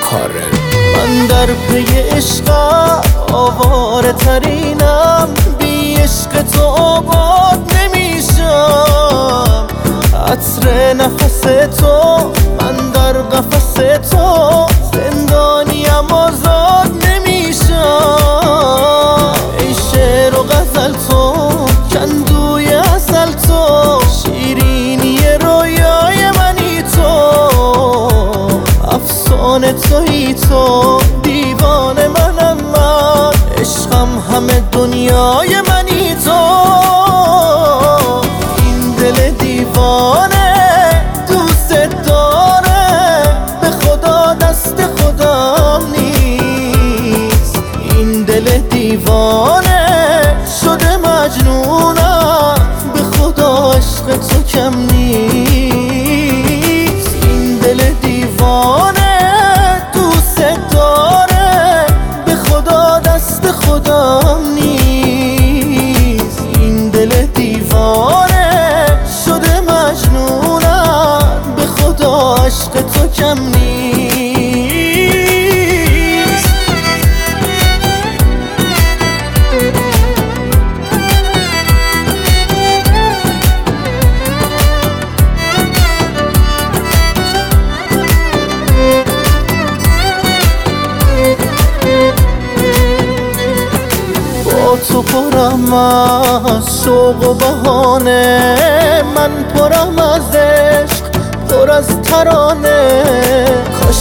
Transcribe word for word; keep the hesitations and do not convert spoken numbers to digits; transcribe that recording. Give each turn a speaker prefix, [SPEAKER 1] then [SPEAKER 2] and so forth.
[SPEAKER 1] کارن.
[SPEAKER 2] من در پی عشقم آواره ترینم، بی عشق تو آباد نمیشم. عطر نفس تو من در قفس تو، زندانیم آزاد نمیشم. ای شعر و غزل تو، کندوی عسل تو، شیرینی رویای منی تو، افسانه تویی تو، دیوانه منم من، عشقم همه دنیای منی تو. این دل دیوانه دوست داره، به خدا دست خودم نیست. این دل دیوانه شده مجنونم، به خدا عشق تو کم نیست. این دل دیوانه دوست داره، به خدا دست خودم نیست. این دل دیوانه شده مجنونم، به خدا عشق تو کم نیست. تو پرم از شوق و بهانه، من پرم از عشق پر از ترانه. کاش